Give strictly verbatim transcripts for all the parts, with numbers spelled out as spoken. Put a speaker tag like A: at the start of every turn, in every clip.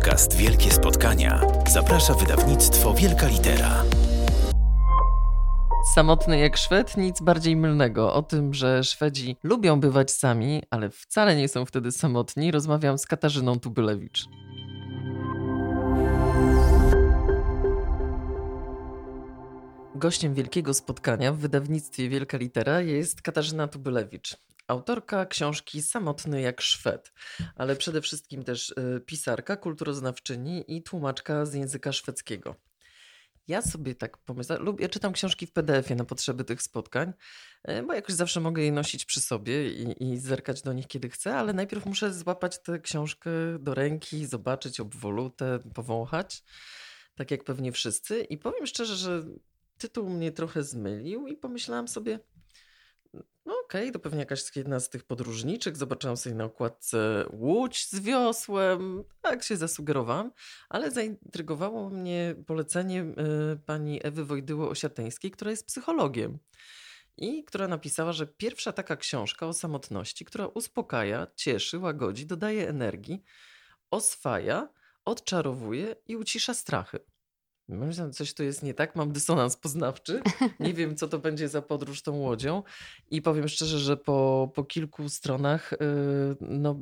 A: podcast Wielkie Spotkania zaprasza wydawnictwo Wielka Litera.
B: Samotny jak Szwed, nic bardziej mylnego. O tym, że Szwedzi lubią bywać sami, ale wcale nie są wtedy samotni, rozmawiam z Katarzyną Tubylewicz. Gościem Wielkiego Spotkania w wydawnictwie Wielka Litera jest Katarzyna Tubylewicz, autorka książki Samotny jak Szwed, ale przede wszystkim też pisarka, kulturoznawczyni i tłumaczka z języka szwedzkiego. Ja sobie tak pomyślałam, lubię, czytam książki w P D F-ie na potrzeby tych spotkań, bo jakoś zawsze mogę je nosić przy sobie i, i zerkać do nich kiedy chcę, ale najpierw muszę złapać tę książkę do ręki, zobaczyć obwolutę, powąchać, tak jak pewnie wszyscy. I powiem szczerze, że tytuł mnie trochę zmylił i pomyślałam sobie, no okej, okay, to pewnie jakaś jedna z tych podróżniczek. Zobaczyłam sobie na okładce łódź z wiosłem, tak się zasugerowałam, ale zaintrygowało mnie polecenie y, pani Ewy Wojdyło-Osiateńskiej, która jest psychologiem i która napisała, że pierwsza taka książka o samotności, która uspokaja, cieszy, łagodzi, dodaje energii, oswaja, odczarowuje i ucisza strachy. Myślę, że coś tu jest nie tak, mam dysonans poznawczy, nie wiem co to będzie za podróż tą łodzią i powiem szczerze, że po, po kilku stronach yy, no,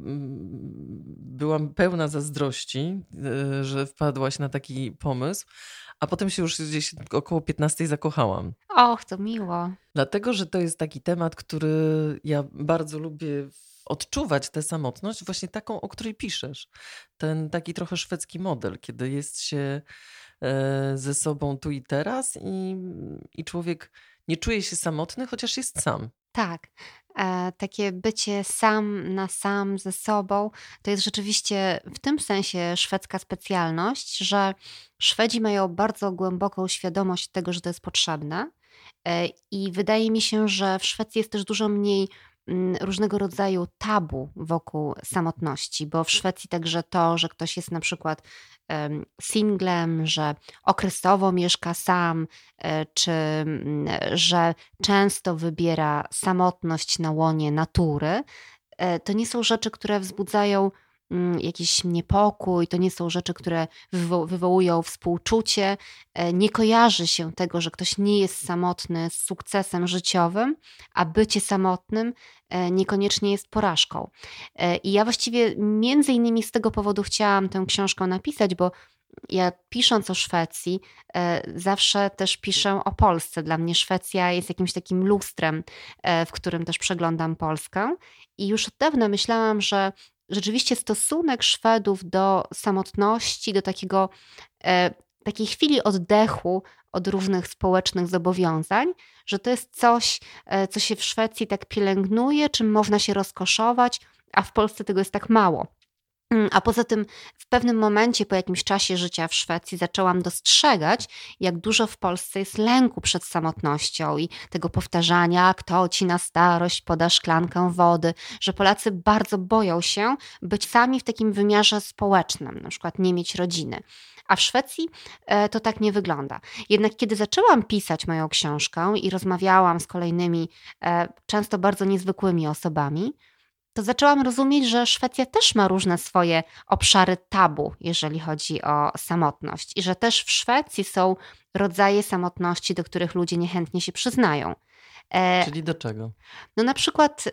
B: byłam pełna zazdrości, yy, że wpadłaś na taki pomysł, a potem się już gdzieś około piętnastej zakochałam.
C: Och, to miło.
B: Dlatego, że to jest taki temat, który ja bardzo lubię odczuwać tę samotność, właśnie taką, o której piszesz. Ten taki trochę szwedzki model, kiedy jest się ze sobą tu i teraz i, i człowiek nie czuje się samotny, chociaż jest sam.
C: Tak, e, takie bycie sam na sam ze sobą to jest rzeczywiście w tym sensie szwedzka specjalność, że Szwedzi mają bardzo głęboką świadomość tego, że to jest potrzebne e, i wydaje mi się, że w Szwecji jest też dużo mniej różnego rodzaju tabu wokół samotności, bo w Szwecji także to, że ktoś jest na przykład um, singlem, że okresowo mieszka sam, e, czy m, że często wybiera samotność na łonie natury, e, to nie są rzeczy, które wzbudzają jakiś niepokój, to nie są rzeczy, które wywo- wywołują współczucie. Nie kojarzy się tego, że ktoś nie jest samotny z sukcesem życiowym, a bycie samotnym niekoniecznie jest porażką. I ja właściwie między innymi z tego powodu chciałam tę książkę napisać, bo ja pisząc o Szwecji, zawsze też piszę o Polsce. Dla mnie Szwecja jest jakimś takim lustrem, w którym też przeglądam Polskę. I już od dawna myślałam, że rzeczywiście stosunek Szwedów do samotności, do takiego, e, takiej chwili oddechu od różnych społecznych zobowiązań, że to jest coś, e, co się w Szwecji tak pielęgnuje, czym można się rozkoszować, a w Polsce tego jest tak mało. A poza tym w pewnym momencie, po jakimś czasie życia w Szwecji zaczęłam dostrzegać, jak dużo w Polsce jest lęku przed samotnością i tego powtarzania, kto ci na starość poda szklankę wody, że Polacy bardzo boją się być sami w takim wymiarze społecznym, na przykład nie mieć rodziny. A w Szwecji e, to tak nie wygląda. Jednak kiedy zaczęłam pisać moją książkę i rozmawiałam z kolejnymi, e, często bardzo niezwykłymi osobami, to zaczęłam rozumieć, że Szwecja też ma różne swoje obszary tabu, jeżeli chodzi o samotność i że też w Szwecji są rodzaje samotności, do których ludzie niechętnie się przyznają.
B: Czyli do czego?
C: No na przykład,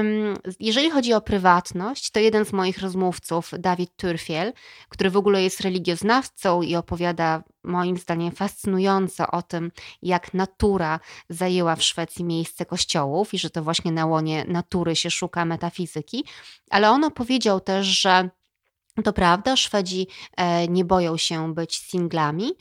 C: jeżeli chodzi o prywatność, to jeden z moich rozmówców, Dawid Turfiel, który w ogóle jest religioznawcą i opowiada moim zdaniem fascynująco o tym, jak natura zajęła w Szwecji miejsce kościołów i że to właśnie na łonie natury się szuka metafizyki, ale on opowiedział też, że to prawda, Szwedzi nie boją się być singlami,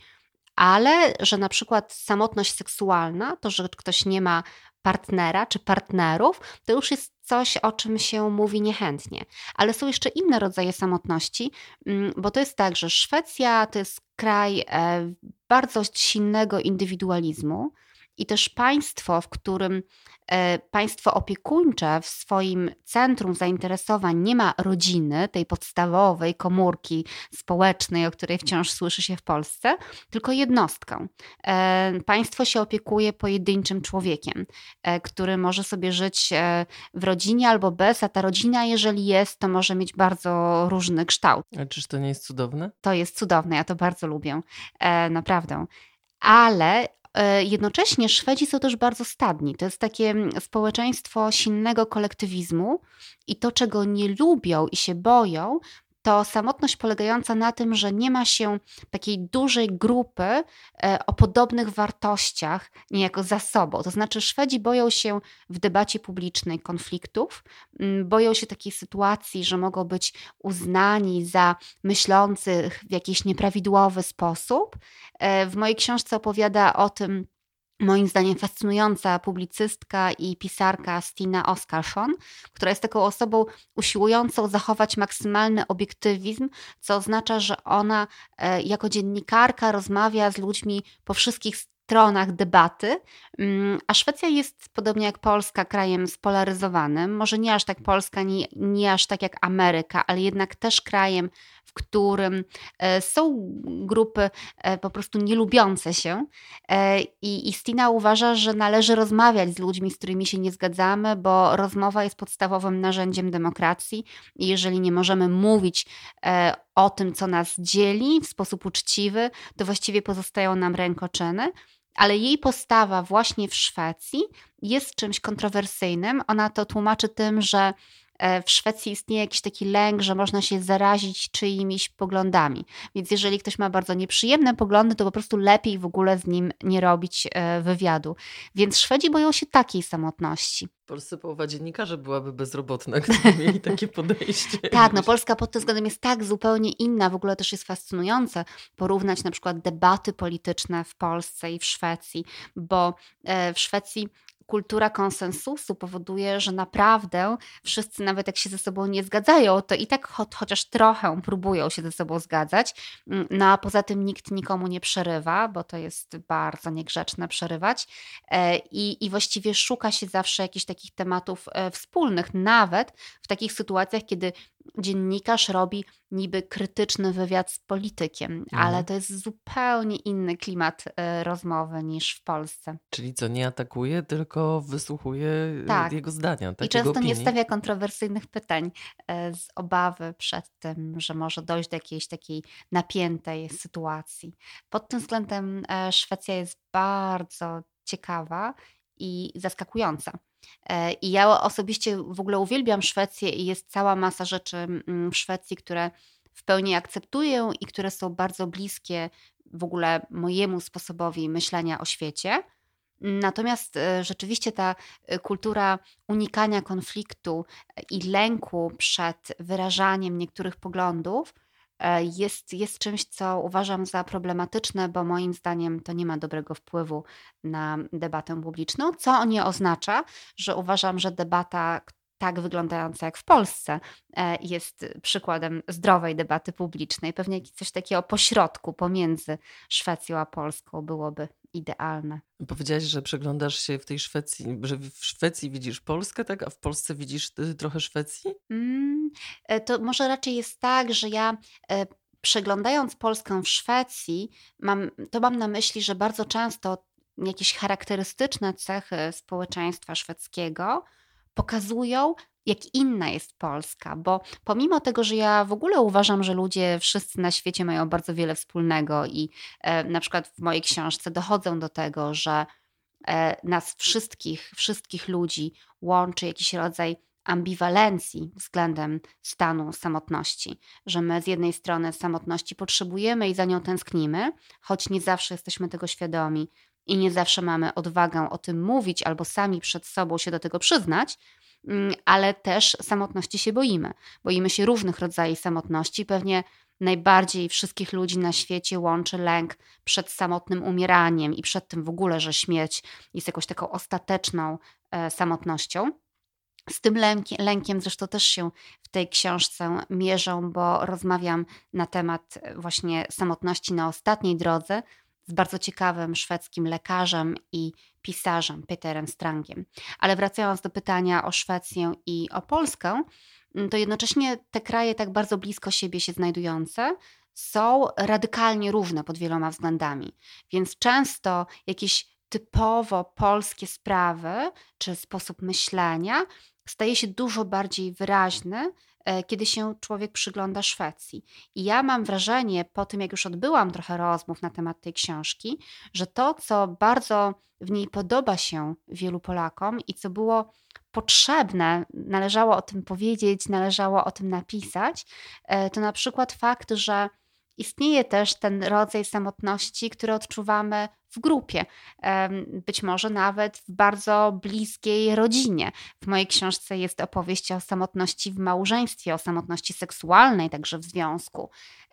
C: ale że na przykład samotność seksualna, to, że ktoś nie ma partnera czy partnerów, to już jest coś, o czym się mówi niechętnie. Ale są jeszcze inne rodzaje samotności, bo to jest tak, że Szwecja to jest kraj bardzo silnego indywidualizmu i też państwo, w którym państwo opiekuńcze w swoim centrum zainteresowań nie ma rodziny, tej podstawowej komórki społecznej, o której wciąż słyszy się w Polsce, tylko jednostką. Państwo się opiekuje pojedynczym człowiekiem, który może sobie żyć w rodzinie albo bez, a ta rodzina, jeżeli jest, to może mieć bardzo różny kształt.
B: A czyż to nie jest cudowne?
C: To jest cudowne, ja to bardzo lubię, naprawdę. Ale jednocześnie Szwedzi są też bardzo stadni. To jest takie społeczeństwo silnego kolektywizmu i to, czego nie lubią i się boją, to samotność polegająca na tym, że nie ma się takiej dużej grupy o podobnych wartościach niejako za sobą. To znaczy Szwedzi boją się w debacie publicznej konfliktów, boją się takiej sytuacji, że mogą być uznani za myślących w jakiś nieprawidłowy sposób. W mojej książce opowiada o tym moim zdaniem fascynująca publicystka i pisarka Stina Oskarsson, która jest taką osobą usiłującą zachować maksymalny obiektywizm, co oznacza, że ona jako dziennikarka rozmawia z ludźmi po wszystkich stronach debaty, a Szwecja jest, podobnie jak Polska, krajem spolaryzowanym. Może nie aż tak Polska, nie, nie aż tak jak Ameryka, ale jednak też krajem, w którym są grupy po prostu nielubiące się. I, i Stina uważa, że należy rozmawiać z ludźmi, z którymi się nie zgadzamy, bo rozmowa jest podstawowym narzędziem demokracji i jeżeli nie możemy mówić o tym, co nas dzieli w sposób uczciwy, to właściwie pozostają nam rękoczyny. Ale jej postawa właśnie w Szwecji jest czymś kontrowersyjnym. Ona to tłumaczy tym, że w Szwecji istnieje jakiś taki lęk, że można się zarazić czyimiś poglądami. Więc jeżeli ktoś ma bardzo nieprzyjemne poglądy, to po prostu lepiej w ogóle z nim nie robić wywiadu. Więc Szwedzi boją się takiej samotności.
B: W Polsce połowa dziennikarzy byłaby bezrobotna, gdyby mieli takie podejście.
C: Tak, no Polska pod tym względem jest tak zupełnie inna. W ogóle też jest fascynujące porównać na przykład debaty polityczne w Polsce i w Szwecji, bo w Szwecji kultura konsensusu powoduje, że naprawdę wszyscy, nawet jak się ze sobą nie zgadzają, to i tak cho- chociaż trochę próbują się ze sobą zgadzać. No a poza tym nikt nikomu nie przerywa, bo to jest bardzo niegrzeczne przerywać. I, i właściwie szuka się zawsze jakichś takich tematów wspólnych, nawet w takich sytuacjach, kiedy dziennikarz robi niby krytyczny wywiad z politykiem, mhm. ale to jest zupełnie inny klimat y, rozmowy niż w Polsce.
B: Czyli co, nie atakuje, tylko wysłuchuje
C: tak.
B: jego zdania, tak?
C: I często
B: opinii.
C: nie stawia kontrowersyjnych pytań y, z obawy przed tym, że może dojść do jakiejś takiej napiętej sytuacji. Pod tym względem y, Szwecja jest bardzo ciekawa i zaskakująca. I ja osobiście w ogóle uwielbiam Szwecję i jest cała masa rzeczy w Szwecji, które w pełni akceptuję i które są bardzo bliskie w ogóle mojemu sposobowi myślenia o świecie. Natomiast rzeczywiście ta kultura unikania konfliktu i lęku przed wyrażaniem niektórych poglądów Jest, jest czymś, co uważam za problematyczne, bo moim zdaniem to nie ma dobrego wpływu na debatę publiczną, co nie oznacza, że uważam, że debata tak wyglądająca jak w Polsce jest przykładem zdrowej debaty publicznej. Pewnie coś takiego pośrodku pomiędzy Szwecją a Polską byłoby idealne.
B: Powiedziałaś, że przeglądasz się w tej Szwecji, że w Szwecji widzisz Polskę, tak? A w Polsce widzisz trochę Szwecji?
C: Mm, to może raczej jest tak, że ja przeglądając Polskę w Szwecji, mam, to mam na myśli, że bardzo często jakieś charakterystyczne cechy społeczeństwa szwedzkiego pokazują, jak inna jest Polska, bo pomimo tego, że ja w ogóle uważam, że ludzie wszyscy na świecie mają bardzo wiele wspólnego i e, na przykład w mojej książce dochodzą do tego, że e, nas wszystkich, wszystkich ludzi łączy jakiś rodzaj ambiwalencji względem stanu samotności, że my z jednej strony samotności potrzebujemy i za nią tęsknimy, choć nie zawsze jesteśmy tego świadomi i nie zawsze mamy odwagę o tym mówić albo sami przed sobą się do tego przyznać, ale też samotności się boimy. Boimy się różnych rodzajów samotności. Pewnie najbardziej wszystkich ludzi na świecie łączy lęk przed samotnym umieraniem i przed tym w ogóle, że śmierć jest jakąś taką ostateczną e, samotnością. Z tym lękiem, lękiem zresztą też się w tej książce mierzą, bo rozmawiam na temat właśnie samotności na ostatniej drodze z z bardzo ciekawym szwedzkim lekarzem i pisarzem Peterem Strangiem. Ale wracając do pytania o Szwecję i o Polskę, to jednocześnie te kraje tak bardzo blisko siebie się znajdujące są radykalnie różne pod wieloma względami. Więc często jakieś typowo polskie sprawy czy sposób myślenia staje się dużo bardziej wyraźny, kiedy się człowiek przygląda Szwecji. I ja mam wrażenie, po tym jak już odbyłam trochę rozmów na temat tej książki, że to, co bardzo w niej podoba się wielu Polakom i co było potrzebne, należało o tym powiedzieć, należało o tym napisać, to na przykład fakt, że istnieje też ten rodzaj samotności, który odczuwamy w grupie, być może nawet w bardzo bliskiej rodzinie. W mojej książce jest opowieść o samotności w małżeństwie, o samotności seksualnej, także w związku,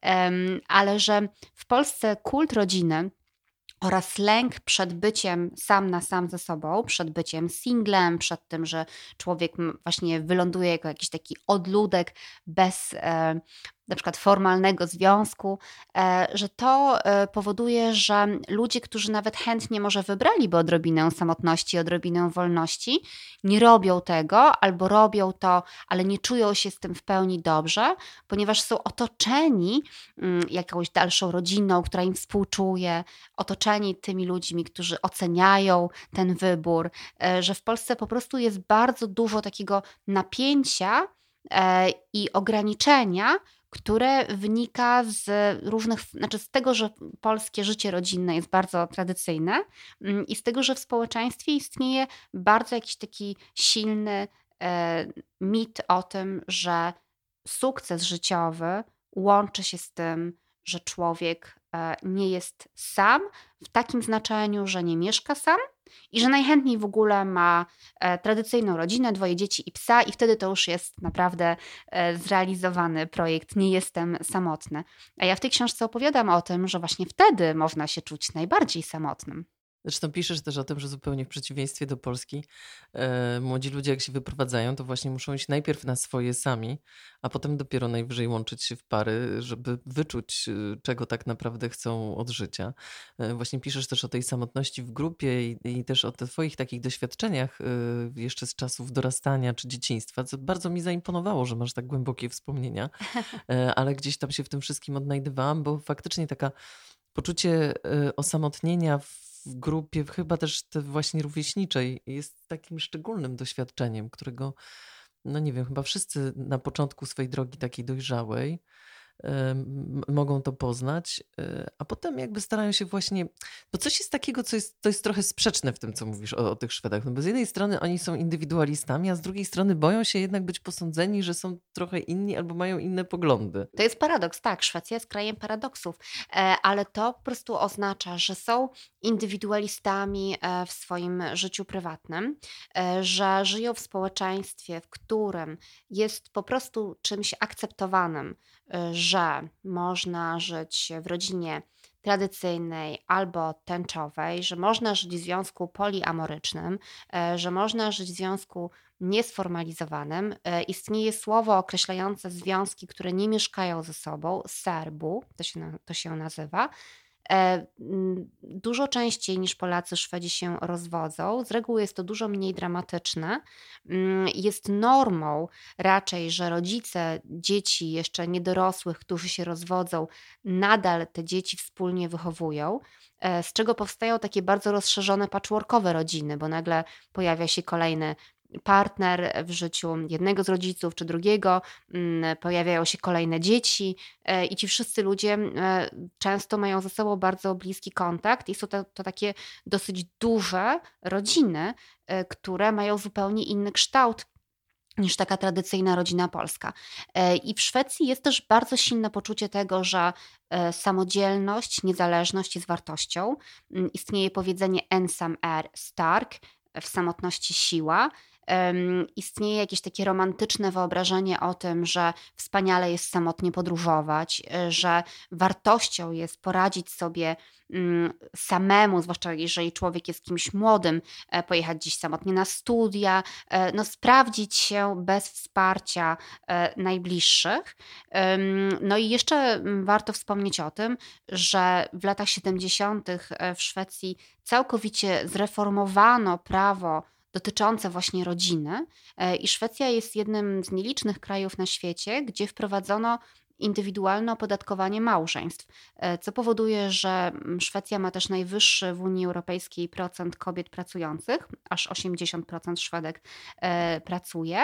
C: ale że w Polsce kult rodziny oraz lęk przed byciem sam na sam ze sobą, przed byciem singlem, przed tym, że człowiek właśnie wyląduje jako jakiś taki odludek bez e, na przykład formalnego związku, e, że to e, powoduje, że ludzie, którzy nawet chętnie może wybraliby odrobinę samotności, odrobinę wolności, nie robią tego albo robią to, ale nie czują się z tym w pełni dobrze, ponieważ są otoczeni mm, jakąś dalszą rodziną, która im współczuje, otoczeni tymi ludźmi, którzy oceniają ten wybór, e, że w Polsce po prostu jest bardzo dużo takiego napięcia e, i ograniczenia, które wynika z różnych, znaczy z tego, że polskie życie rodzinne jest bardzo tradycyjne i z tego, że w społeczeństwie istnieje bardzo jakiś taki silny e, mit o tym, że sukces życiowy łączy się z tym, że człowiek e, nie jest sam w takim znaczeniu, że nie mieszka sam i że najchętniej w ogóle ma e, tradycyjną rodzinę, dwoje dzieci i psa i wtedy to już jest naprawdę e, zrealizowany projekt, nie jestem samotny. A ja w tej książce opowiadam o tym, że właśnie wtedy można się czuć najbardziej samotnym.
B: Zresztą piszesz też o tym, że zupełnie w przeciwieństwie do Polski e, młodzi ludzie jak się wyprowadzają, to właśnie muszą iść najpierw na swoje sami, a potem dopiero najwyżej łączyć się w pary, żeby wyczuć, e, czego tak naprawdę chcą od życia. E, właśnie piszesz też o tej samotności w grupie i, i też o te twoich takich doświadczeniach e, jeszcze z czasów dorastania czy dzieciństwa, co bardzo mi zaimponowało, że masz tak głębokie wspomnienia, e, ale gdzieś tam się w tym wszystkim odnajdywałam, bo faktycznie taka poczucie e, osamotnienia w w grupie, chyba też te właśnie rówieśniczej, jest takim szczególnym doświadczeniem, którego, no nie wiem, chyba wszyscy na początku swojej drogi takiej dojrzałej m- mogą to poznać, y, a potem jakby starają się właśnie, bo coś jest takiego, co jest, to jest trochę sprzeczne w tym, co mówisz o, o tych Szwedach, no bo z jednej strony oni są indywidualistami, a z drugiej strony boją się jednak być posądzeni, że są trochę inni albo mają inne poglądy.
C: To jest paradoks, tak, Szwecja jest krajem paradoksów, e, ale to po prostu oznacza, że są indywidualistami e, w swoim życiu prywatnym, e, że żyją w społeczeństwie, w którym jest po prostu czymś akceptowanym, e, że można żyć w rodzinie tradycyjnej albo tęczowej, że można żyć w związku poliamorycznym, e, że można żyć w związku niesformalizowanym. E, Istnieje słowo określające związki, które nie mieszkają ze sobą, serbu, to się, na- to się nazywa. E, mm, Dużo częściej niż Polacy Szwedzi się rozwodzą. Z reguły jest to dużo mniej dramatyczne. Mm, Jest normą raczej, że rodzice dzieci jeszcze niedorosłych, którzy się rozwodzą, nadal te dzieci wspólnie wychowują, e, z czego powstają takie bardzo rozszerzone patchworkowe rodziny, bo nagle pojawia się kolejny partner w życiu jednego z rodziców czy drugiego, mm, pojawiają się kolejne dzieci e, i ci wszyscy ludzie e, często mają ze sobą bardzo bliski kontakt i są to, to takie dosyć duże rodziny, e, które mają zupełnie inny kształt niż taka tradycyjna rodzina polska. E, I w Szwecji jest też bardzo silne poczucie tego, że e, samodzielność, niezależność jest wartością. Mm, Istnieje powiedzenie ensam är stark, w samotności siła. um, istnieje jakieś takie romantyczne wyobrażenie o tym, że wspaniale jest samotnie podróżować, że wartością jest poradzić sobie um, samemu, zwłaszcza jeżeli człowiek jest kimś młodym, e, pojechać gdzieś samotnie na studia, e, no sprawdzić się bez wsparcia e, najbliższych. Um, no i jeszcze mm, warto wspomnieć o tym, że w latach siedemdziesiątych w Szwecji całkowicie zreformowano prawo dotyczące właśnie rodziny e, i Szwecja jest jednym z nielicznych krajów na świecie, gdzie wprowadzono indywidualne opodatkowanie małżeństw, e, co powoduje, że mm, Szwecja ma też najwyższy w Unii Europejskiej procent kobiet pracujących, aż osiemdziesiąt procent Szwedek e, pracuje.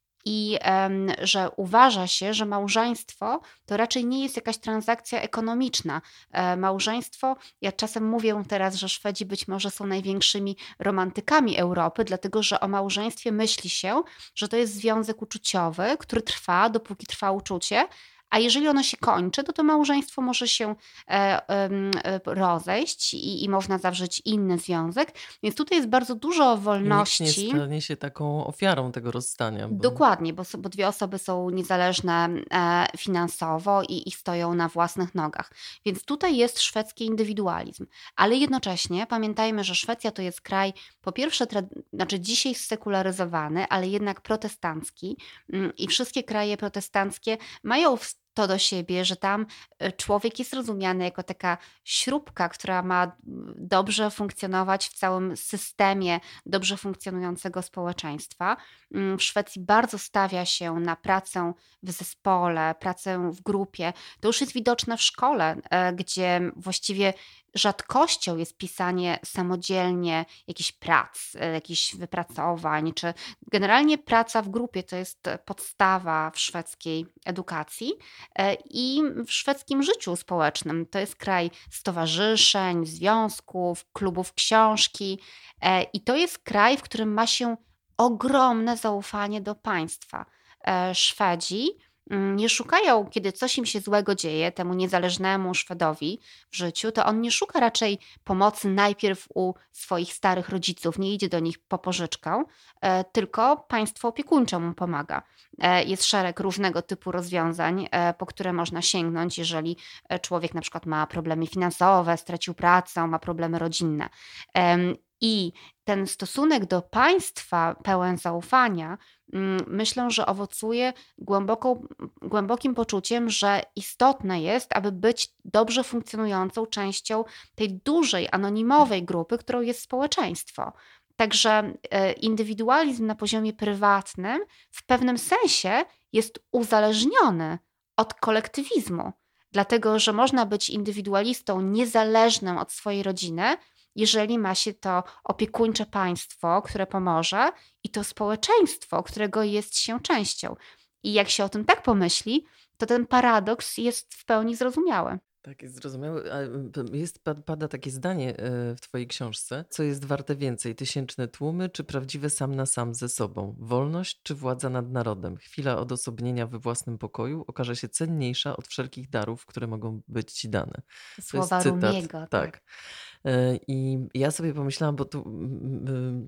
C: I em, że uważa się, że małżeństwo to raczej nie jest jakaś transakcja ekonomiczna. E, małżeństwo, ja czasem mówię teraz, że Szwedzi być może są największymi romantykami Europy, dlatego że o małżeństwie myśli się, że to jest związek uczuciowy, który trwa, dopóki trwa uczucie. A jeżeli ono się kończy, to to małżeństwo może się e, em, e, rozejść i, i można zawrzeć inny związek. Więc tutaj jest bardzo dużo
B: I nikt nie
C: wolności.
B: stanie się taką ofiarą tego rozstania, bo
C: Dokładnie, bo, s- bo dwie osoby są niezależne e, finansowo i, i stoją na własnych nogach. Więc tutaj jest szwedzki indywidualizm. Ale jednocześnie pamiętajmy, że Szwecja to jest kraj, po pierwsze, trad- znaczy dzisiaj sekularyzowany, ale jednak protestancki. Mm, I wszystkie kraje protestanckie mają w- to do siebie, że tam e, człowiek jest rozumiany jako taka śrubka, która ma mm, dobrze funkcjonować w całym systemie dobrze funkcjonującego społeczeństwa. Mm, W Szwecji bardzo stawia się na pracę w zespole, pracę w grupie. To już jest widoczne w szkole, e, gdzie właściwie rzadkością jest pisanie samodzielnie jakichś prac, e, jakichś wypracowań, czy generalnie praca w grupie to jest podstawa w szwedzkiej edukacji e, i w szwedzkim życiu społecznym. To jest kraj stowarzyszeń, związków, klubów książki e, i to jest kraj, w którym ma się ogromne zaufanie do państwa. E, Szwedzi mm, nie szukają, kiedy coś im się złego dzieje, temu niezależnemu Szwedowi w życiu, to on nie szuka raczej pomocy najpierw u swoich starych rodziców, nie idzie do nich po pożyczkę, e, tylko państwo opiekuńcze mu pomaga. E, Jest szereg różnego typu rozwiązań, e, po które można sięgnąć, jeżeli e, człowiek na przykład ma problemy finansowe, stracił pracę, ma problemy rodzinne. Em, I ten stosunek do państwa pełen zaufania, mm, myślę, że owocuje głęboką, głębokim poczuciem, że istotne jest, aby być dobrze funkcjonującą częścią tej dużej, anonimowej grupy, którą jest społeczeństwo. Także e, indywidualizm na poziomie prywatnym w pewnym sensie jest uzależniony od kolektywizmu, dlatego że można być indywidualistą niezależnym od swojej rodziny, jeżeli ma się to opiekuńcze państwo, które pomoże, i to społeczeństwo, którego jest się częścią. I jak się o tym tak pomyśli, to ten paradoks jest w pełni zrozumiały.
B: tak jest zrozumiałe. A, p- Jest, pad- pada takie zdanie e, w twojej książce. Co jest warte więcej? Tysięczne tłumy czy prawdziwe sam na sam ze sobą? Wolność czy władza nad narodem? Chwila odosobnienia we własnym pokoju okaże się cenniejsza od wszelkich darów, które mogą być ci dane. To jest
C: Słowa
B: cytat.
C: Rumiego, tak.
B: Tak. E, I ja sobie pomyślałam, bo tu mm, mm,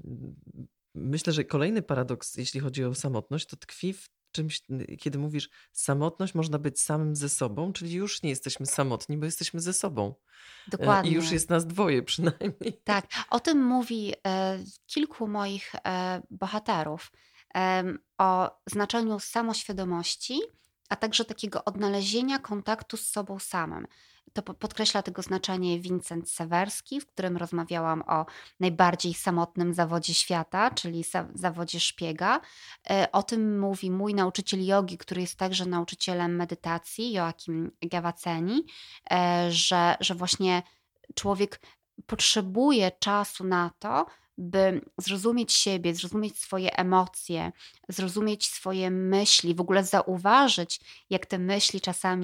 B: myślę, że kolejny paradoks, jeśli chodzi o samotność, to tkwi w czymś, kiedy mówisz, samotność można być samym ze sobą, czyli już nie jesteśmy samotni, bo jesteśmy ze sobą. E, I już
C: Dokładnie.
B: jest nas dwoje przynajmniej.
C: Tak, o tym mówi e, kilku moich e, bohaterów, em, o znaczeniu samoświadomości, a także takiego odnalezienia kontaktu z sobą samym. To po- podkreśla tego znaczenie Vincent Sewerski, w którym rozmawiałam o najbardziej samotnym zawodzie świata, czyli za- zawodzie szpiega. E, O tym mówi mój nauczyciel jogi, który jest także nauczycielem medytacji, Joachim Gavaceni, e, że, że właśnie człowiek potrzebuje czasu na to, by zrozumieć siebie, zrozumieć swoje emocje, zrozumieć swoje myśli, w ogóle zauważyć, jak te myśli czasami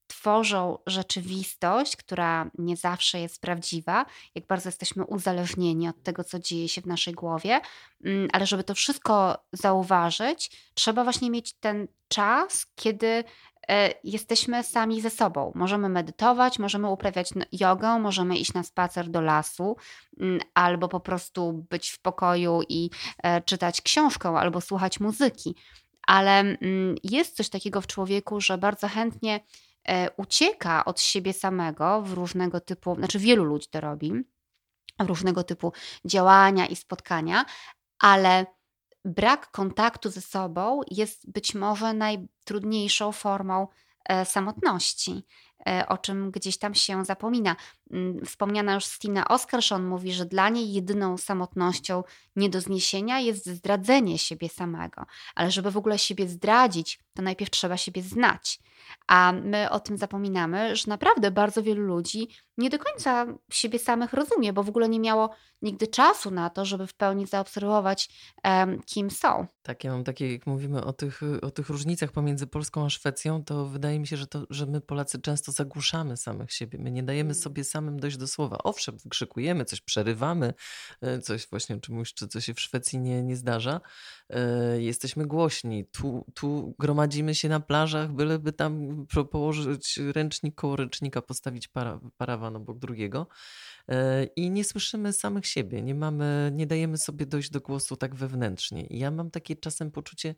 C: tworzą rzeczywistość, która nie zawsze jest prawdziwa, jak bardzo jesteśmy uzależnieni od tego, co dzieje się w naszej głowie, Mm, ale żeby to wszystko zauważyć, trzeba właśnie mieć ten czas, kiedy e, jesteśmy sami ze sobą. Możemy medytować, możemy uprawiać n- jogę, możemy iść na spacer do lasu, mm, albo po prostu być w pokoju i e, czytać książkę, albo słuchać muzyki. Ale mm, jest coś takiego w człowieku, że bardzo chętnie e, ucieka od siebie samego w różnego typu, znaczy wielu ludzi to robi, w różnego typu działania i spotkania, ale brak kontaktu ze sobą jest być może najtrudniejszą formą e, samotności, e, o czym gdzieś tam się zapomina. Mm, Wspomniana już Stina Oskarsson mówi, że dla niej jedyną samotnością nie do zniesienia jest zdradzenie siebie samego. Ale żeby w ogóle siebie zdradzić, to najpierw trzeba siebie znać. A my o tym zapominamy, że naprawdę bardzo wielu ludzi nie do końca siebie samych rozumie, bo w ogóle nie miało nigdy czasu na to, żeby w pełni zaobserwować, em, kim są.
B: Tak, ja mam takie, jak mówimy o tych, o tych różnicach pomiędzy Polską a Szwecją, to wydaje mi się, że, to, że my Polacy często zagłuszamy samych siebie. My nie dajemy sobie samym dojść do słowa. Owszem, wykrzykujemy, coś przerywamy, e, coś właśnie czemuś, czy co się w Szwecji nie, nie zdarza. E, Jesteśmy głośni. Tu, tu gromadzimy się na plażach, byleby tam pro- położyć ręcznik koło ręcznika, postawić para, parawan obok drugiego. E, I nie słyszymy samych siebie, nie mamy, nie dajemy sobie dojść do głosu tak wewnętrznie. I ja mam takie czasem poczucie,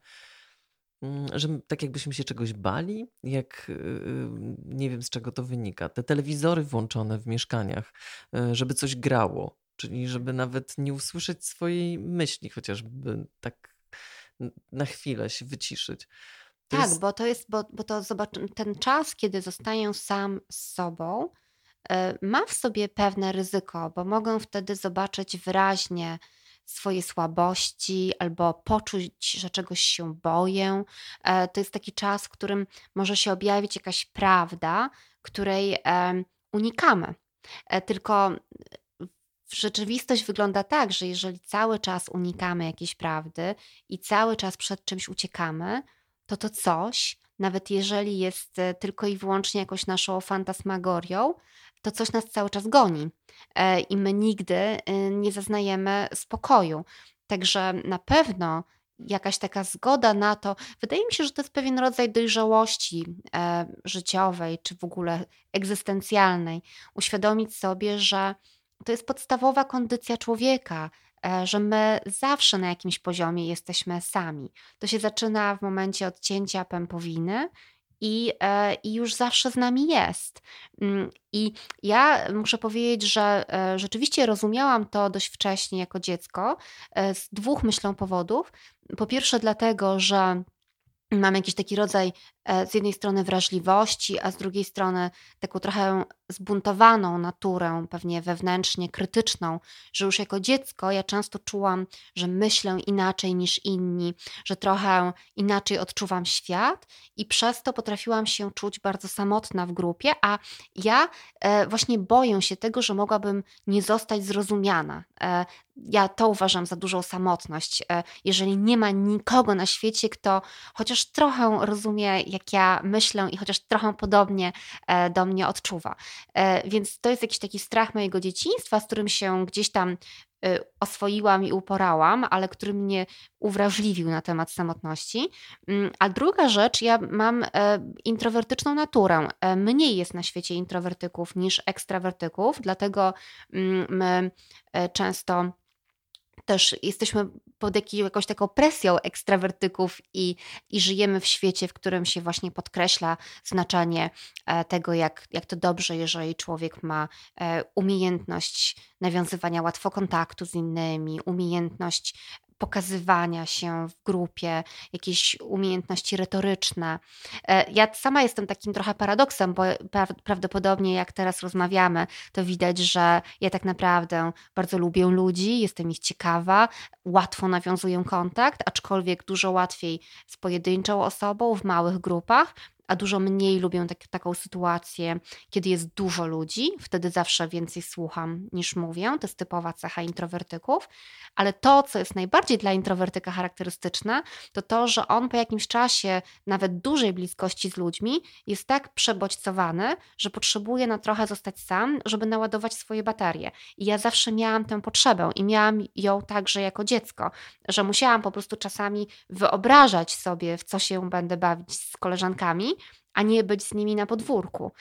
B: mm, że m- tak jakbyśmy się czegoś bali, jak y, y, nie wiem z czego to wynika. Te telewizory włączone w mieszkaniach, y, żeby coś grało, czyli żeby nawet nie usłyszeć swojej myśli, chociażby tak n- na chwilę się wyciszyć. To
C: Tak,
B: jest
C: bo to jest, bo, bo to zobacz, ten czas, kiedy zostaję sam z sobą, e, ma w sobie pewne ryzyko, bo mogę wtedy zobaczyć wyraźnie swoje słabości albo poczuć, że czegoś się boję. E, To jest taki czas, w którym może się objawić jakaś prawda, której em, unikamy. E, Tylko rzeczywistość wygląda tak, że jeżeli cały czas unikamy jakiejś prawdy i cały czas przed czymś uciekamy, to to coś, nawet jeżeli jest e, tylko i wyłącznie jakąś naszą fantasmagorią, to coś nas cały czas goni e, i my nigdy e, nie zaznajemy spokoju. Także na pewno jakaś taka zgoda na to, wydaje mi się, że to jest pewien rodzaj dojrzałości e, życiowej czy w ogóle egzystencjalnej. Uświadomić sobie, że to jest podstawowa kondycja człowieka, e, że my zawsze na jakimś poziomie jesteśmy sami. To się zaczyna w momencie odcięcia pępowiny i, e, i już zawsze z nami jest. Mm, I ja muszę powiedzieć, że e, rzeczywiście rozumiałam to dość wcześnie jako dziecko e, z dwóch myślą powodów. Po pierwsze dlatego, że mam jakiś taki rodzaj e, z jednej strony wrażliwości, a z drugiej strony taką trochę zbuntowaną naturę, pewnie wewnętrznie krytyczną, że już jako dziecko ja często czułam, że myślę inaczej niż inni, że trochę inaczej odczuwam świat i przez to potrafiłam się czuć bardzo samotna w grupie, a ja e, właśnie boję się tego, że mogłabym nie zostać zrozumiana. E, Ja to uważam za dużą samotność. E, Jeżeli nie ma nikogo na świecie, kto chociaż trochę rozumie, jak ja myślę i chociaż trochę podobnie e, do mnie odczuwa. E, Więc to jest jakiś taki strach mojego dzieciństwa, z którym się gdzieś tam e, oswoiłam i uporałam, ale który mnie uwrażliwił na temat samotności. Mm, A druga rzecz, ja mam e, introwertyczną naturę. E, Mniej jest na świecie introwertyków niż ekstrawertyków, dlatego mm, my e, często też jesteśmy pod jakiej- jakąś taką presją ekstrawertyków i, i żyjemy w świecie, w którym się właśnie podkreśla znaczenie e, tego, jak, jak to dobrze, jeżeli człowiek ma e, umiejętność nawiązywania łatwo kontaktu z innymi, umiejętność pokazywania się w grupie, jakieś umiejętności retoryczne. E, Ja sama jestem takim trochę paradoksem, bo pra- prawdopodobnie jak teraz rozmawiamy, to widać, że ja tak naprawdę bardzo lubię ludzi, jestem ich ciekawa, łatwo nawiązuję kontakt, aczkolwiek dużo łatwiej z pojedynczą osobą w małych grupach, a dużo mniej lubię tak, taką sytuację, kiedy jest dużo ludzi. Wtedy zawsze więcej słucham niż mówię. To jest typowa cecha introwertyków. Ale to, co jest najbardziej dla introwertyka charakterystyczne, to to, że on po jakimś czasie, nawet dużej bliskości z ludźmi, jest tak przebodźcowany, że potrzebuje na trochę zostać sam, żeby naładować swoje baterie. I ja zawsze miałam tę potrzebę i miałam ją także jako dziecko, że musiałam po prostu czasami wyobrażać sobie, w co się będę bawić z koleżankami, a nie być z nimi na podwórku.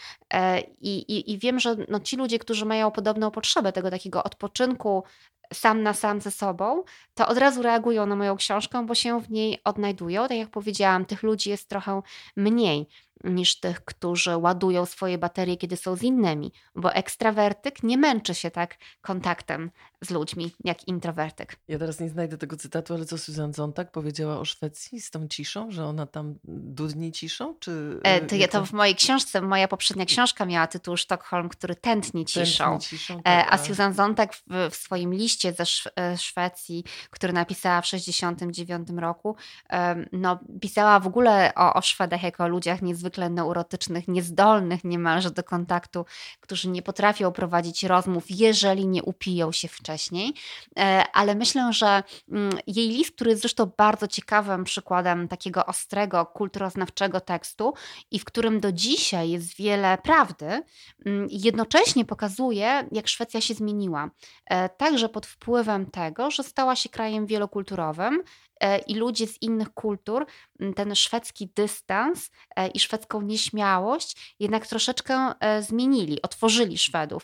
C: I, i, i wiem, że no ci ludzie, którzy mają podobną potrzebę tego takiego odpoczynku sam na sam ze sobą, to od razu reagują na moją książkę, bo się w niej odnajdują. Tak jak powiedziałam, tych ludzi jest trochę mniej niż tych, którzy ładują swoje baterie, kiedy są z innymi, bo ekstrawertyk nie męczy się tak kontaktem z ludźmi, jak introwertyk.
B: Ja teraz nie znajdę tego cytatu, ale co Susan Sontag powiedziała o Szwecji z tą ciszą, że ona tam dudni ciszą? Czy,
C: e, to, ja, to w mojej książce, moja poprzednia książka miała tytuł Sztokholm, który tętni ciszą.
B: Tętni ciszą tak,
C: e, a Susan Sontag w, w swoim liście ze Szwe- Szwecji, który napisała w sześćdziesiątym dziewiątym roku, e, no, pisała w ogóle o, o Szwedach jako o ludziach niezwykle neurotycznych, niezdolnych niemalże do kontaktu, którzy nie potrafią prowadzić rozmów, jeżeli nie upiją się wcześniej. Ale myślę, że jej list, który jest zresztą bardzo ciekawym przykładem takiego ostrego, kulturoznawczego tekstu i w którym do dzisiaj jest wiele prawdy, jednocześnie pokazuje, jak Szwecja się zmieniła. Także pod wpływem tego, że stała się krajem wielokulturowym, i ludzie z innych kultur ten szwedzki dystans i szwedzką nieśmiałość jednak troszeczkę zmienili, otworzyli Szwedów.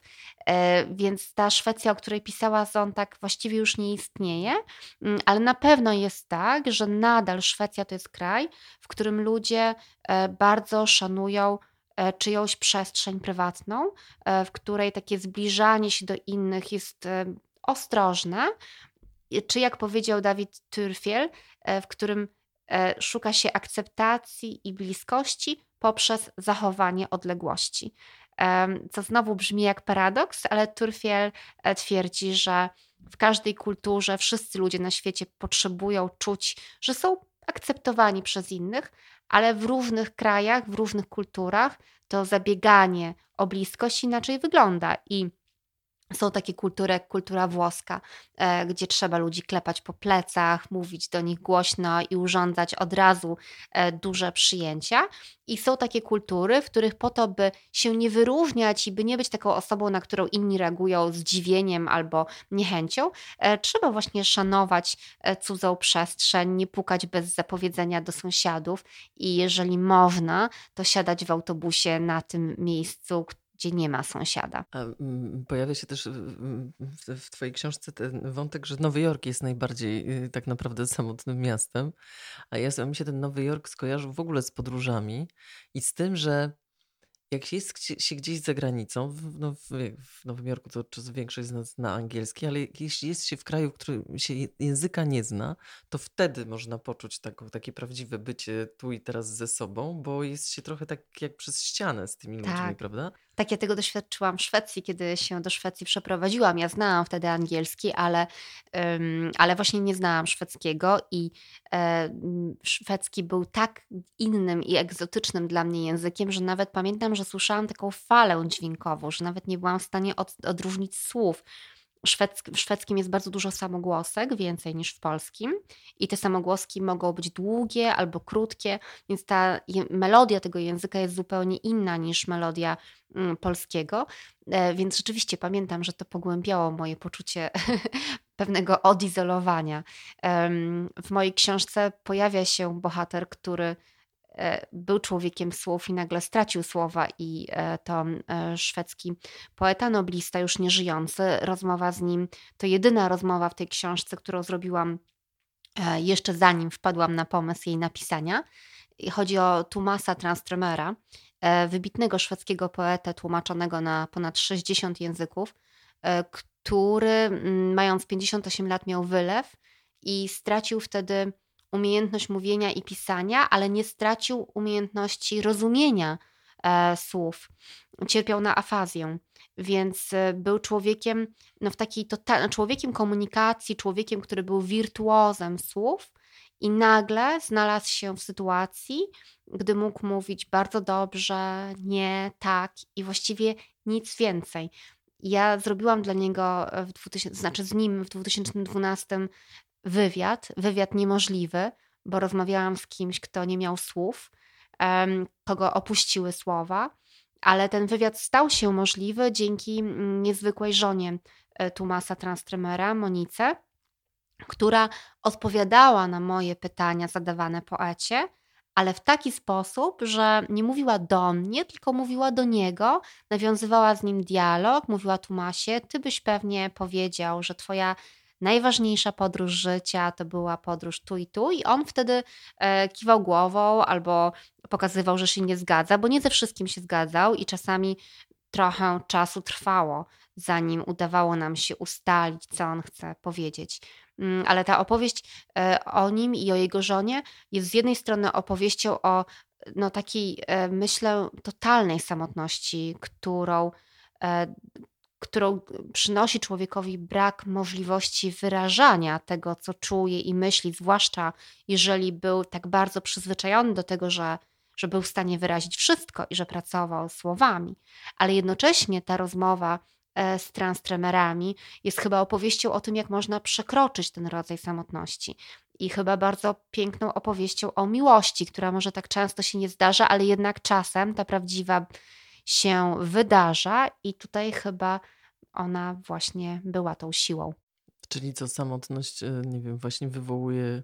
C: Więc ta Szwecja, o której pisała Sontag, właściwie już nie istnieje, ale na pewno jest tak, że nadal Szwecja to jest kraj, w którym ludzie bardzo szanują czyjąś przestrzeń prywatną, w której takie zbliżanie się do innych jest ostrożne, czy jak powiedział David Thurfiel, w którym szuka się akceptacji i bliskości poprzez zachowanie odległości. Co znowu brzmi jak paradoks, ale Thurfiel twierdzi, że w każdej kulturze wszyscy ludzie na świecie potrzebują czuć, że są akceptowani przez innych, ale w różnych krajach, w różnych kulturach to zabieganie o bliskość inaczej wygląda i są takie kultury jak kultura włoska, gdzie trzeba ludzi klepać po plecach, mówić do nich głośno i urządzać od razu duże przyjęcia. I są takie kultury, w których po to, by się nie wyróżniać i by nie być taką osobą, na którą inni reagują zdziwieniem albo niechęcią, trzeba właśnie szanować cudzą przestrzeń, nie pukać bez zapowiedzenia do sąsiadów i jeżeli można, to siadać w autobusie na tym miejscu, gdzie nie ma sąsiada.
B: A pojawia się też w, w twojej książce ten wątek, że Nowy Jork jest najbardziej tak naprawdę samotnym miastem, a ja mi się ten Nowy Jork skojarzył w ogóle z podróżami i z tym, że jak się jest się gdzieś za granicą, w, no, w, w Nowym Jorku to większość z nas zna angielski, ale jeśli jest się w kraju, w którym się języka nie zna, to wtedy można poczuć taką, takie prawdziwe bycie tu i teraz ze sobą, bo jest się trochę tak jak przez ścianę z tymi ludźmi,
C: Tak.
B: prawda?
C: Tak, ja tego doświadczyłam w Szwecji, kiedy się do Szwecji przeprowadziłam. Ja znałam wtedy angielski, ale, um, ale właśnie nie znałam szwedzkiego i um, szwedzki był tak innym i egzotycznym dla mnie językiem, że nawet pamiętam, że słyszałam taką falę dźwiękową, że nawet nie byłam w stanie od, odróżnić słów. W szwedzkim jest bardzo dużo samogłosek, więcej niż w polskim i te samogłoski mogą być długie albo krótkie, więc ta melodia tego języka jest zupełnie inna niż melodia polskiego, więc rzeczywiście pamiętam, że to pogłębiało moje poczucie pewnego odizolowania. W mojej książce pojawia się bohater, który był człowiekiem słów i nagle stracił słowa i to szwedzki poeta noblista, już nieżyjący. Rozmowa z nim to jedyna rozmowa w tej książce, którą zrobiłam jeszcze zanim wpadłam na pomysł jej napisania. Chodzi o Tomasa Tranströmera, wybitnego szwedzkiego poetę tłumaczonego na ponad sześćdziesiąt języków, który mając pięćdziesiąt osiem lat miał wylew i stracił wtedy umiejętność mówienia i pisania, ale nie stracił umiejętności rozumienia e, słów. Cierpiał na afazję, więc był człowiekiem, no w takiej total, człowiekiem komunikacji, człowiekiem, który był wirtuozem słów i nagle znalazł się w sytuacji, gdy mógł mówić bardzo dobrze, nie, tak i właściwie nic więcej. Ja zrobiłam dla niego, w dwutysięcznym, znaczy z nim w dwa tysiące dwunastym wywiad, wywiad niemożliwy, bo rozmawiałam z kimś, kto nie miał słów, em, kogo opuściły słowa, ale ten wywiad stał się możliwy dzięki mm, niezwykłej żonie e, Toomasa Tranströmera, Monice, która odpowiadała na moje pytania zadawane poecie, ale w taki sposób, że nie mówiła do mnie, tylko mówiła do niego, nawiązywała z nim dialog, mówiła Toomasie, ty byś pewnie powiedział, że twoja najważniejsza podróż życia to była podróż tu i tu i on wtedy e, kiwał głową albo pokazywał, że się nie zgadza, bo nie ze wszystkim się zgadzał i czasami trochę czasu trwało, zanim udawało nam się ustalić, co on chce powiedzieć. Mm, Ale ta opowieść e, o nim i o jego żonie jest z jednej strony opowieścią o no, takiej, e, myślę, totalnej samotności, którą, e, którą przynosi człowiekowi brak możliwości wyrażania tego, co czuje i myśli, zwłaszcza jeżeli był tak bardzo przyzwyczajony do tego, że, że był w stanie wyrazić wszystko i że pracował słowami. Ale jednocześnie ta rozmowa e, z Tranströmerami jest chyba opowieścią o tym, jak można przekroczyć ten rodzaj samotności. I chyba bardzo piękną opowieścią o miłości, która może tak często się nie zdarza, ale jednak czasem ta prawdziwa się wydarza i tutaj chyba ona właśnie była tą siłą.
B: Czyli co, samotność, e, nie wiem, właśnie wywołuje,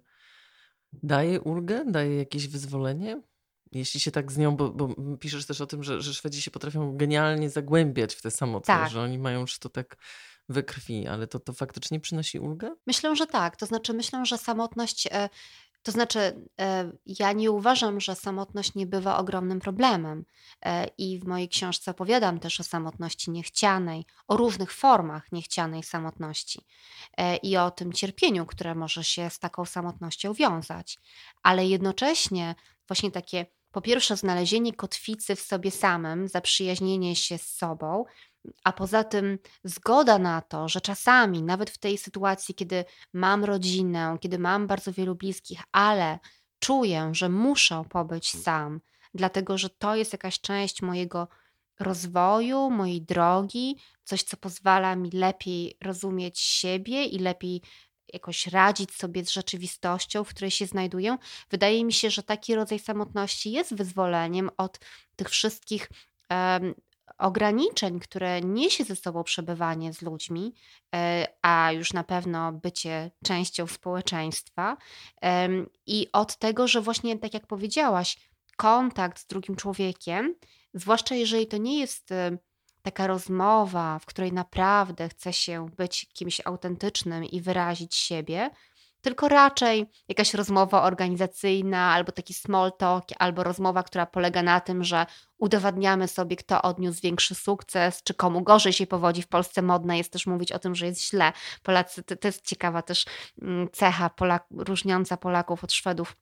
B: daje ulgę, daje jakieś wyzwolenie? Jeśli się tak z nią, bo, bo piszesz też o tym, że, że Szwedzi się potrafią genialnie zagłębiać w tę samotność,
C: Tak.
B: że oni mają już to tak we krwi, ale to, to faktycznie przynosi ulgę?
C: Myślę, że tak. To znaczy, myślę, że samotność, e, to znaczy, e, ja nie uważam, że samotność nie bywa ogromnym problemem. E, I w mojej książce opowiadam też o samotności niechcianej, o różnych formach niechcianej samotności e, i o tym cierpieniu, które może się z taką samotnością wiązać. Ale jednocześnie właśnie takie, po pierwsze, znalezienie kotwicy w sobie samym, zaprzyjaźnienie się z sobą, a poza tym zgoda na to, że czasami, nawet w tej sytuacji, kiedy mam rodzinę, kiedy mam bardzo wielu bliskich, ale czuję, że muszę pobyć sam, dlatego że to jest jakaś część mojego rozwoju, mojej drogi, coś, co pozwala mi lepiej rozumieć siebie i lepiej jakoś radzić sobie z rzeczywistością, w której się znajduję. Wydaje mi się, że taki rodzaj samotności jest wyzwoleniem od tych wszystkich em, ograniczeń, które niesie ze sobą przebywanie z ludźmi, e, a już na pewno bycie częścią społeczeństwa. Em, I od tego, że właśnie tak jak powiedziałaś, kontakt z drugim człowiekiem, zwłaszcza jeżeli to nie jest e, taka rozmowa, w której naprawdę chce się być kimś autentycznym i wyrazić siebie, tylko raczej jakaś rozmowa organizacyjna, albo taki small talk, albo rozmowa, która polega na tym, że udowadniamy sobie, kto odniósł większy sukces, czy komu gorzej się powodzi. W Polsce modne jest też mówić o tym, że jest źle. Polacy, to, to jest ciekawa też mm, cecha Polak, różniąca Polaków od Szwedów.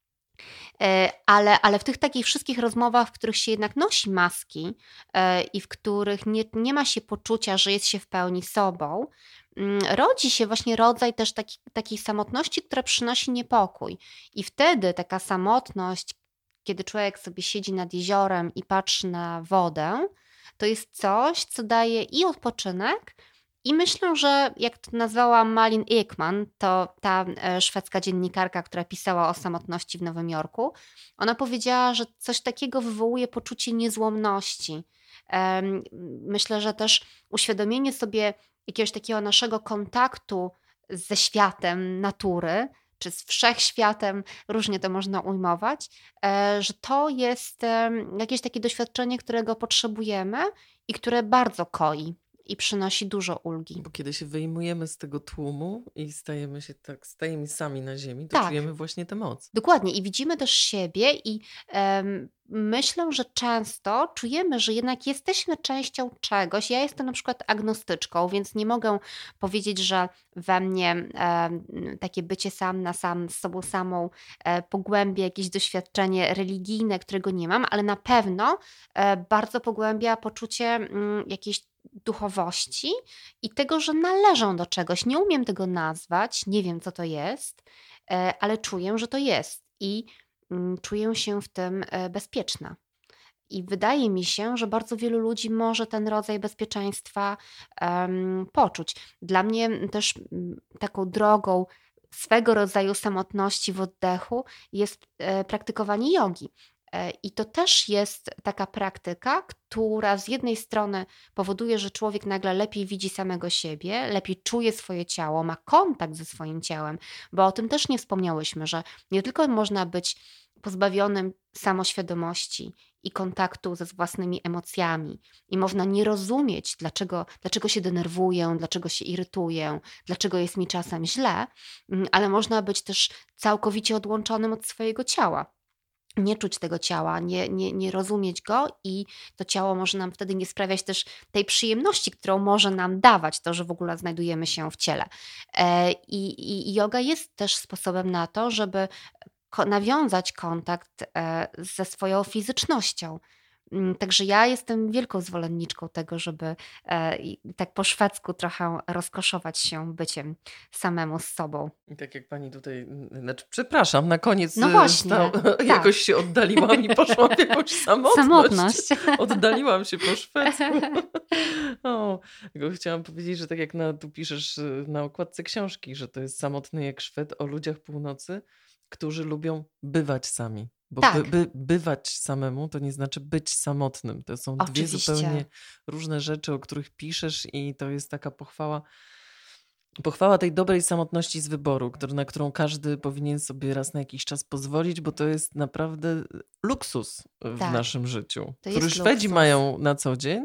C: E, Ale, ale w tych takich wszystkich rozmowach, w których się jednak nosi maski e, i w których nie, nie ma się poczucia, że jest się w pełni sobą, mm, rodzi się właśnie rodzaj też taki, takiej samotności, która przynosi niepokój. I wtedy taka samotność, kiedy człowiek sobie siedzi nad jeziorem i patrzy na wodę, to jest coś, co daje i odpoczynek, i myślę, że jak to nazwała Malin Ekman, to ta e, szwedzka dziennikarka, która pisała o samotności w Nowym Jorku, ona powiedziała, że coś takiego wywołuje poczucie niezłomności. Em, Myślę, że też uświadomienie sobie jakiegoś takiego naszego kontaktu ze światem natury, czy z wszechświatem, różnie to można ujmować, e, że to jest em, jakieś takie doświadczenie, którego potrzebujemy i które bardzo koi i przynosi dużo ulgi.
B: Bo kiedy się wyjmujemy z tego tłumu i stajemy się tak, stajemy sami na ziemi, to
C: Tak.
B: czujemy właśnie tę moc.
C: Dokładnie i widzimy też siebie i em, myślę, że często czujemy, że jednak jesteśmy częścią czegoś. Ja jestem na przykład agnostyczką, więc nie mogę powiedzieć, że we mnie em, takie bycie sam na sam z sobą samą e, pogłębia jakieś doświadczenie religijne, którego nie mam, ale na pewno e, bardzo pogłębia poczucie mm, jakiejś duchowości i tego, że należą do czegoś. Nie umiem tego nazwać, nie wiem co to jest, ale czuję, że to jest i czuję się w tym bezpieczna. I wydaje mi się, że bardzo wielu ludzi może ten rodzaj bezpieczeństwa um, poczuć. Dla mnie też taką drogą swego rodzaju samotności w oddechu jest e, praktykowanie jogi. E, I to też jest taka praktyka, która z jednej strony powoduje, że człowiek nagle lepiej widzi samego siebie, lepiej czuje swoje ciało, ma kontakt ze swoim ciałem, bo o tym też nie wspomniałyśmy, że nie tylko można być pozbawionym samoświadomości i kontaktu ze własnymi emocjami i można nie rozumieć, dlaczego, dlaczego się denerwuję, dlaczego się irytuję, dlaczego jest mi czasem źle, ale można być też całkowicie odłączonym od swojego ciała. Nie czuć tego ciała, nie, nie, nie rozumieć go i to ciało może nam wtedy nie sprawiać też tej przyjemności, którą może nam dawać to, że w ogóle znajdujemy się w ciele. I, i, i yoga jest też sposobem na to, żeby nawiązać kontakt ze swoją fizycznością. Także ja jestem wielką zwolenniczką tego, żeby tak po szwedzku trochę rozkoszować się byciem samemu z sobą.
B: I tak jak pani tutaj, znaczy przepraszam, na koniec
C: no właśnie,
B: stał,
C: tak.
B: jakoś się oddaliłam i poszłam w jakąś samotność.
C: Samotność.
B: Oddaliłam się po szwedzku. O, tylko chciałam powiedzieć, że tak jak na, tu piszesz na okładce książki, że to jest Samotny jak Szwed o ludziach północy, którzy lubią bywać sami. Bo
C: tak.
B: by, by, bywać samemu to nie znaczy być samotnym. To są
C: Oczywiście.
B: dwie zupełnie różne rzeczy, o których piszesz i to jest taka pochwała, pochwała tej dobrej samotności z wyboru, który, na którą każdy powinien sobie raz na jakiś czas pozwolić, bo to jest naprawdę luksus w
C: tak.
B: naszym życiu,
C: to
B: który
C: jest
B: Szwedzi
C: luksus.
B: mają na co dzień,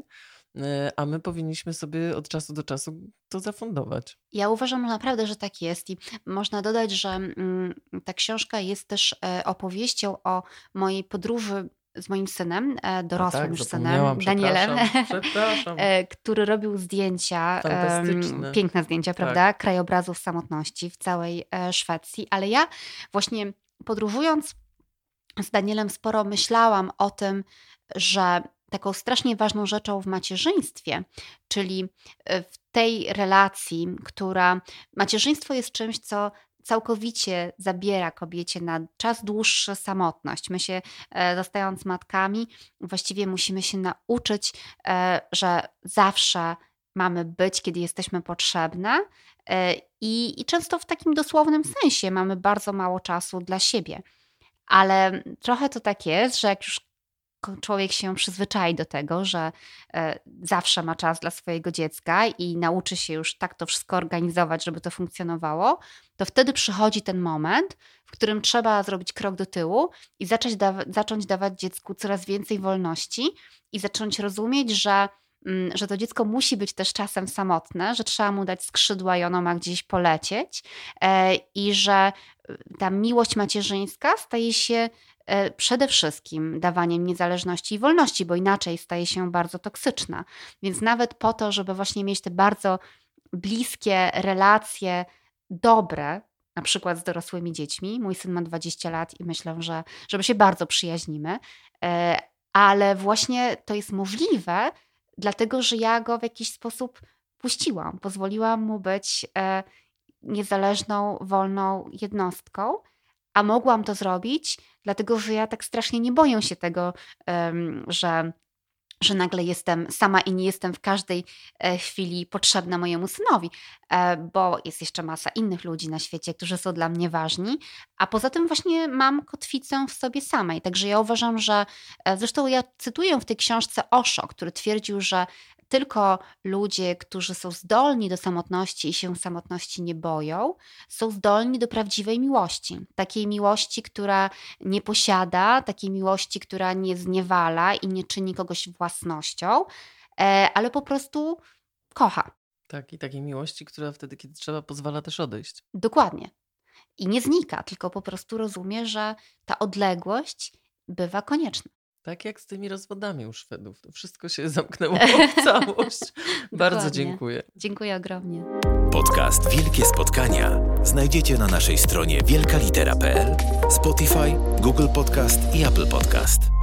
B: a my powinniśmy sobie od czasu do czasu to zafundować.
C: Ja uważam naprawdę, że tak jest i można dodać, że mm, ta książka jest też e, opowieścią o mojej podróży z moim synem, e, dorosłym
B: tak,
C: już
B: zapomniałam,
C: synem, Danielem,
B: przepraszam, przepraszam.
C: e, który robił zdjęcia,
B: Fantastyczne.
C: e, piękne zdjęcia,
B: Tak.
C: prawda, krajobrazów samotności w całej e, Szwecji, ale ja właśnie podróżując z Danielem sporo myślałam o tym, że taką strasznie ważną rzeczą w macierzyństwie, czyli w tej relacji, która... Macierzyństwo jest czymś, co całkowicie zabiera kobiecie na czas dłuższy samotność. My się, zostając matkami, właściwie musimy się nauczyć, że zawsze mamy być, kiedy jesteśmy potrzebne i, i często w takim dosłownym sensie mamy bardzo mało czasu dla siebie. Ale trochę to tak jest, że jak już człowiek się przyzwyczai do tego, że e, zawsze ma czas dla swojego dziecka i nauczy się już tak to wszystko organizować, żeby to funkcjonowało, to wtedy przychodzi ten moment, w którym trzeba zrobić krok do tyłu i zacząć, da- zacząć dawać dziecku coraz więcej wolności i zacząć rozumieć, że, mm, że to dziecko musi być też czasem samotne, że trzeba mu dać skrzydła i ono ma gdzieś polecieć e, i że ta miłość macierzyńska staje się przede wszystkim dawaniem niezależności i wolności, bo inaczej staje się bardzo toksyczna. Więc nawet po to, żeby właśnie mieć te bardzo bliskie relacje, dobre, na przykład z dorosłymi dziećmi. Mój syn ma dwadzieścia lat i myślę, że żeby się bardzo przyjaźnimy, ale właśnie to jest możliwe, dlatego że ja go w jakiś sposób puściłam. Pozwoliłam mu być niezależną, wolną jednostką, a mogłam to zrobić, dlatego że ja tak strasznie nie boję się tego, um, że, że nagle jestem sama i nie jestem w każdej e, chwili potrzebna mojemu synowi, e, bo jest jeszcze masa innych ludzi na świecie, którzy są dla mnie ważni, a poza tym właśnie mam kotwicę w sobie samej. Także ja uważam, że e, zresztą ja cytuję w tej książce Osho, który twierdził, że tylko ludzie, którzy są zdolni do samotności i się samotności nie boją, są zdolni do prawdziwej miłości. Takiej miłości, która nie posiada, takiej miłości, która nie zniewala i nie czyni kogoś własnością, ale po prostu kocha.
B: Tak, i takiej miłości, która wtedy, kiedy trzeba, pozwala też odejść.
C: Dokładnie. I nie znika, tylko po prostu rozumie, że ta odległość bywa konieczna.
B: Tak jak z tymi rozwodami u Szwedów. To wszystko się zamknęło w całość. Bardzo dziękuję.
C: Dziękuję ogromnie.
A: Podcast Wielkie Spotkania znajdziecie na naszej stronie wielka litera kropka p l, Spotify, Google Podcast i Apple Podcast.